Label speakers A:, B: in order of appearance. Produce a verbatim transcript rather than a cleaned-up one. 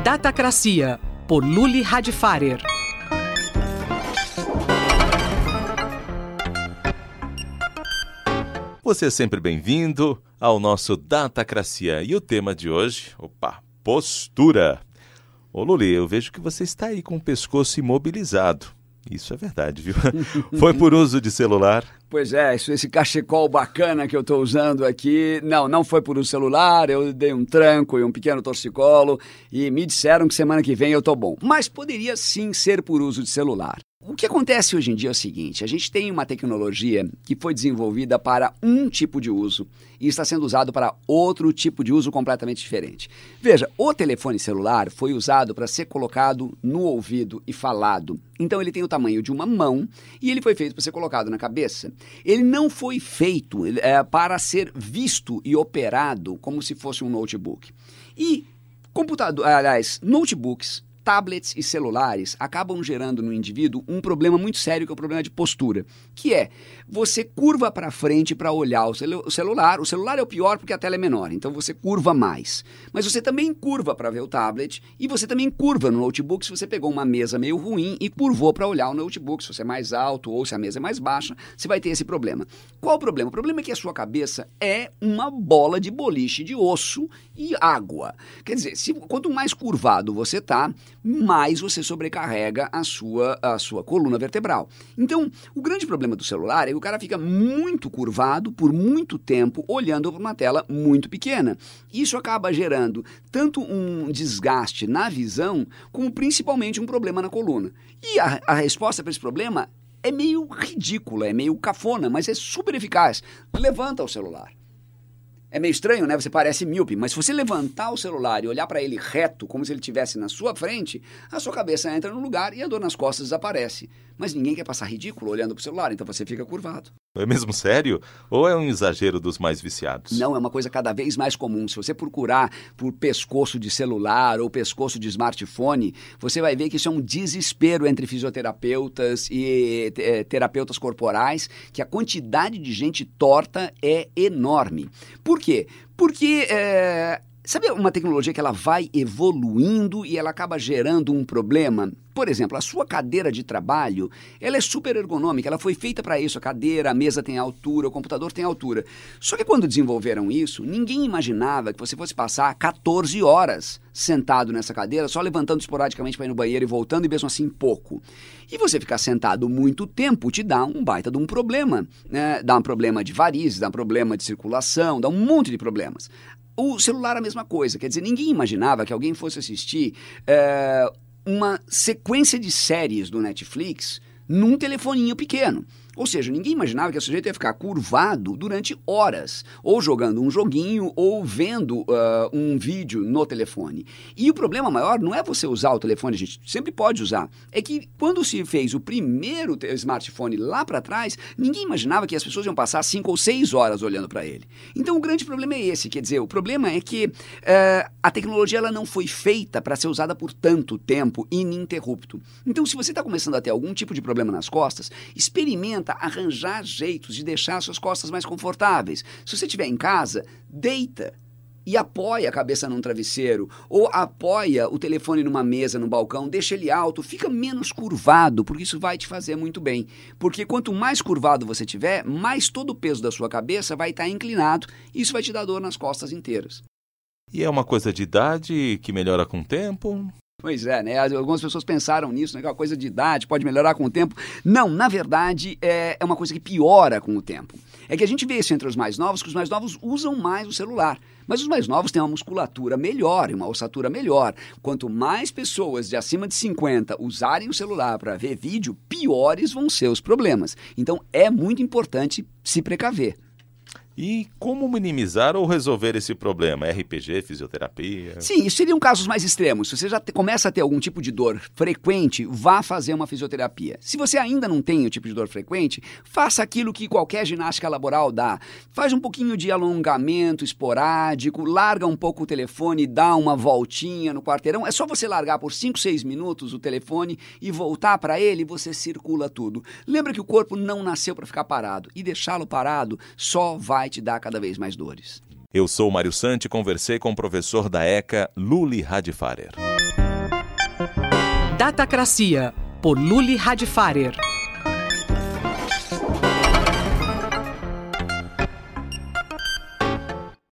A: Datacracia, por Luli Radfarer.
B: Você é sempre bem-vindo ao nosso Datacracia. E o tema de hoje, opa, postura. Ô Luli, eu vejo que você está aí com o pescoço imobilizado. Isso é verdade, viu? Foi por uso de celular?
C: Pois é, isso, esse cachecol bacana que eu estou usando aqui, não, não foi por uso celular, eu dei um tranco e um pequeno torcicolo e me disseram que semana que vem eu tô bom. Mas poderia sim ser por uso de celular. O que acontece hoje em dia é o seguinte, a gente tem uma tecnologia que foi desenvolvida para um tipo de uso e está sendo usado para outro tipo de uso completamente diferente. Veja, o telefone celular foi usado para ser colocado no ouvido e falado. Então ele tem o tamanho de uma mão e ele foi feito para ser colocado na cabeça. Ele não foi feito é, para ser visto e operado como se fosse um notebook. E computador, aliás, notebooks, tablets e celulares acabam gerando no indivíduo um problema muito sério, que é o problema de postura, que é você curva para frente para olhar o, celu- o celular. O celular é o pior porque a tela é menor, então você curva mais. Mas você também curva para ver o tablet e você também curva no notebook se você pegou uma mesa meio ruim e curvou para olhar o notebook. Se você é mais alto ou se a mesa é mais baixa, você vai ter esse problema. Qual o problema? O problema é que a sua cabeça é uma bola de boliche de osso e água. Quer dizer, se, quanto mais curvado você está, mais você sobrecarrega a sua, a sua coluna vertebral. Então, o grande problema do celular é que o cara fica muito curvado por muito tempo olhando para uma tela muito pequena. Isso acaba gerando tanto um desgaste na visão, como principalmente um problema na coluna. E a, a resposta para esse problema é meio ridícula, é meio cafona, mas é super eficaz. Levanta o celular. É meio estranho, né? Você parece míope, mas se você levantar o celular e olhar para ele reto, como se ele estivesse na sua frente, a sua cabeça entra no lugar e a dor nas costas desaparece. Mas ninguém quer passar ridículo olhando para o celular, então você fica curvado.
B: É mesmo sério? Ou é um exagero dos mais viciados?
C: Não, é uma coisa cada vez mais comum. Se você procurar por pescoço de celular ou pescoço de smartphone, você vai ver que isso é um desespero entre fisioterapeutas e é, terapeutas corporais, que a quantidade de gente torta é enorme. Por quê? Porque... É... Sabe uma tecnologia que ela vai evoluindo e ela acaba gerando um problema? Por exemplo, a sua cadeira de trabalho, ela é super ergonômica, ela foi feita para isso. A cadeira, a mesa tem altura, o computador tem altura. Só que quando desenvolveram isso, ninguém imaginava que você fosse passar catorze horas sentado nessa cadeira, só levantando esporadicamente para ir no banheiro e voltando, e mesmo assim pouco. E você ficar sentado muito tempo te dá um baita de um problema, né? Dá um problema de varizes, dá um problema de circulação, dá um monte de problemas. O celular é a mesma coisa, quer dizer, ninguém imaginava que alguém fosse assistir é, uma sequência de séries do Netflix num telefoninho pequeno. Ou seja, ninguém imaginava que a sujeito ia ficar curvado durante horas, ou jogando um joguinho, ou vendo uh, um vídeo no telefone. E o problema maior não é você usar o telefone, a gente sempre pode usar, é que quando se fez o primeiro smartphone lá para trás, ninguém imaginava que as pessoas iam passar cinco ou seis horas olhando para ele. Então o grande problema é esse, quer dizer, o problema é que uh, a tecnologia ela não foi feita para ser usada por tanto tempo ininterrupto. Então se você está começando a ter algum tipo de problema nas costas, experimenta arranjar jeitos de deixar suas costas mais confortáveis. Se você estiver em casa, deita e apoia a cabeça num travesseiro, ou apoia o telefone numa mesa, no balcão, deixa ele alto, fica menos curvado, porque isso vai te fazer muito bem. Porque quanto mais curvado você tiver, mais todo o peso da sua cabeça vai estar inclinado, e isso vai te dar dor nas costas inteiras.
B: E é uma coisa de idade que melhora com o tempo?
C: Pois é, né? Algumas pessoas pensaram nisso, né? Que é uma coisa de idade, pode melhorar com o tempo. Não, na verdade, é, é uma coisa que piora com o tempo. É que a gente vê isso entre os mais novos, que os mais novos usam mais o celular. Mas os mais novos têm uma musculatura melhor e uma ossatura melhor. Quanto mais pessoas de acima de cinquenta usarem o celular para ver vídeo, piores vão ser os problemas. Então, é muito importante se precaver.
B: E como minimizar ou resolver esse problema? R P G, fisioterapia?
C: Sim, isso seriam casos mais extremos. Se você já te, começa a ter algum tipo de dor frequente, vá fazer uma fisioterapia. Se você ainda não tem o tipo de dor frequente, faça aquilo que qualquer ginástica laboral dá. Faz um pouquinho de alongamento esporádico, larga um pouco o telefone, dá uma voltinha no quarteirão. É só você largar por cinco, seis minutos o telefone e voltar para ele, você circula tudo. Lembra que o corpo não nasceu para ficar parado, e deixá-lo parado só vai te dar cada vez mais dores.
B: Eu sou o Mário Santi e conversei com o professor da ECA, Luli Radfarer.
A: Datacracia, por Luli Radfarer.